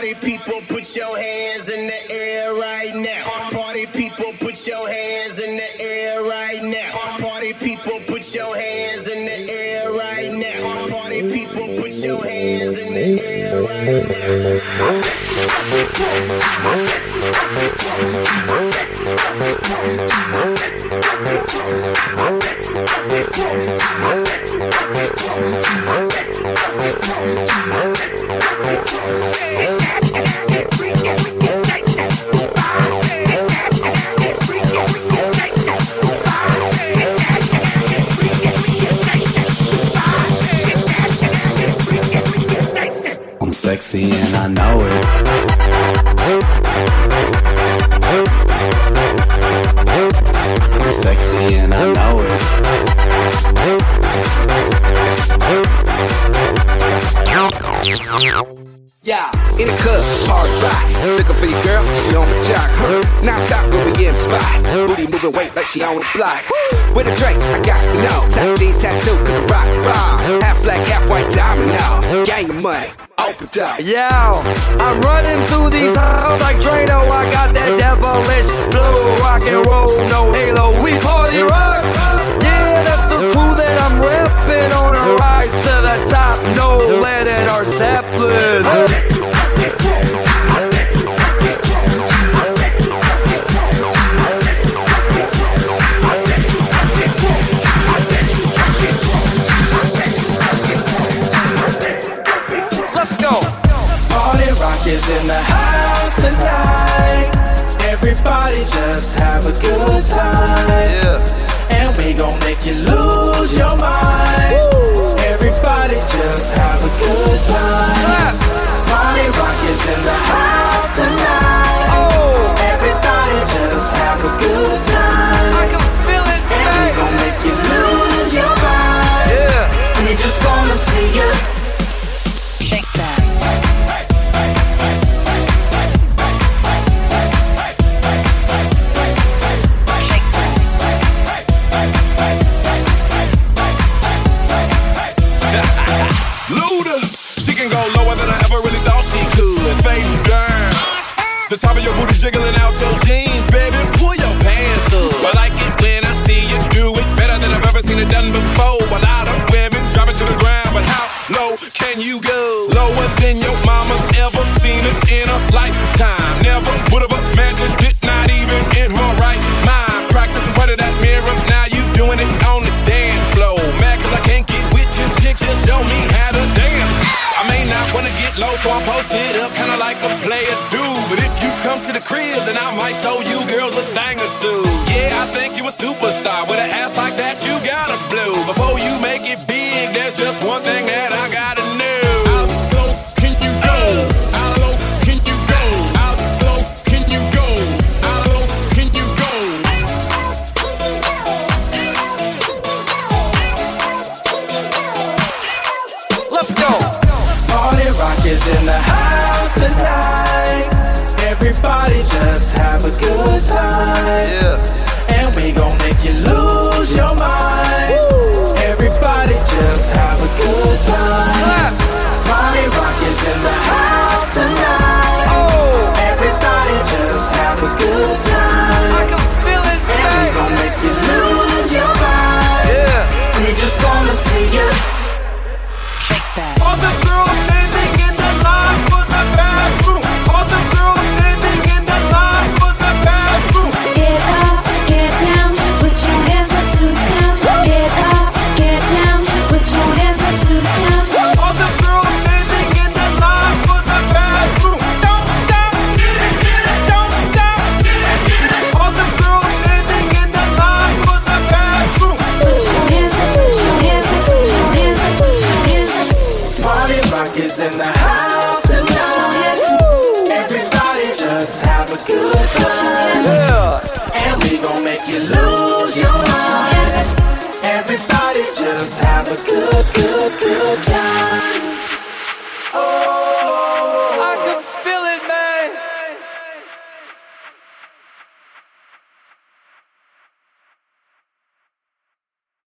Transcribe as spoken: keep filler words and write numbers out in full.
Party people, put your hands in the air right now. Party people, put your hands in the air right now. Party people, put your hands in the air right now. Party people, put your hands in the air right now. I'm sexy and I know it. I'm sexy and I know it. Yeah, in the club, hard rock. Looking for your girl, she on the jock. Huh? Now stop when we in the spot. Booty moving weight like she on the block. With a drink, I got to know. Top jeans tattoo, cause I rock the bar. Half black, half white diamond now. Gang of money, open up. Yo, I'm running through these halls like Drano. I got that devilish flow. Rock and roll, no halo. We party rock. Yeah, that's the crew that I'm repping. On a rise to the top. No lead in our Zeppelin. Is in the house tonight. Everybody just have a good time. Yeah. And we gon' make you lose your mind. Woo. Everybody just have a good time. Party rock is in the house tonight. Oh. Everybody just have a good time. I can feel it, and babe. we gon' make you lose your mind. Yeah. We just wanna see you shake that. The top of your booty jiggling out your jeans, baby, pull your pants up. I like it when I see you do it better than I've ever seen it done before. A lot of women drop it to the ground, but how low can you go? Lower than your mama's ever seen it in a lifetime. Never would have imagined it, not even in her right mind. Practice in front of that mirror, now you doing it on the dance floor. Mad cause I can't get with your chicks, just show me how to dance. I may not wanna get low, so I'm posted up, kinda like a player do. But if you come to the crib, then I might show you girls a thing or two. Yeah, I think you a superstar. With an ass like that, you gotta blow. Before you make it big, there's just one thing that I gotta know. How low can you go? How low can you go? How low can you go? How low can you go? Let's go. Party rock is in the house tonight. Everybody just have a good time. Yeah. And we gon' make you lose your mind. Woo. Everybody just have a good time. Party rock is in the house tonight. Oh. Everybody just have a good time. I can feel it, babe. And we gon' make you lose your mind. Yeah. We just wanna see you shake that. All the girls standing in the line for the bathroom. All the girls standing in the line for the bathroom. Get up, get down, put your hands up to the sound. Get up, get down, put your hands up to the sound. All the girls standing in the line for the bathroom. Don't stop, don't stop. All the girls standing in the line for the bathroom. Put your hands up, put your hands up, put your hands up, put your hands up. Party rock is in the house tonight. Everybody just have a good time. Yeah. And we gon' make you lose your mind. Everybody just have a good, good